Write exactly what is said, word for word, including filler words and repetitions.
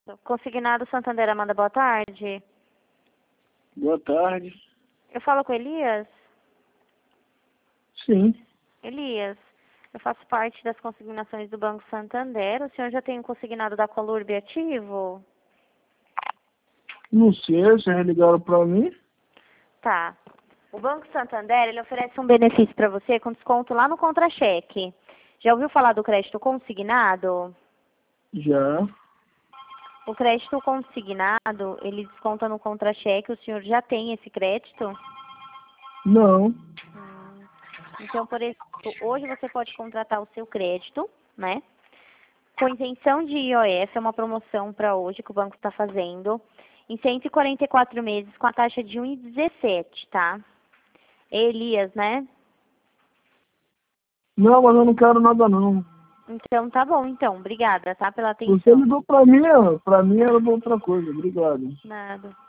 Consignado Santander, Amanda, boa tarde. Boa tarde. Eu falo com Elias? Sim. Elias, eu faço parte das consignações do Banco Santander. O senhor já tem um consignado da Colurb ativo? Não sei, vocês ligaram para mim? Tá. O Banco Santander, ele oferece um benefício para você com desconto lá no contra-cheque. Já ouviu falar do crédito consignado? Já. O crédito consignado, ele desconta no contra-cheque. O senhor já tem esse crédito? Não. Hum. Então, por exemplo, hoje você pode contratar o seu crédito, né? Com isenção de I O F, é uma promoção para hoje que o banco está fazendo, em cento e quarenta e quatro meses com a taxa de um vírgula dezessete, tá? Elias, né? Não, mas eu não quero nada não. Então tá bom, então. Obrigada, tá? Pela Você atenção. ligou para mim, ó. Para mim era outra coisa. Obrigado. Nada.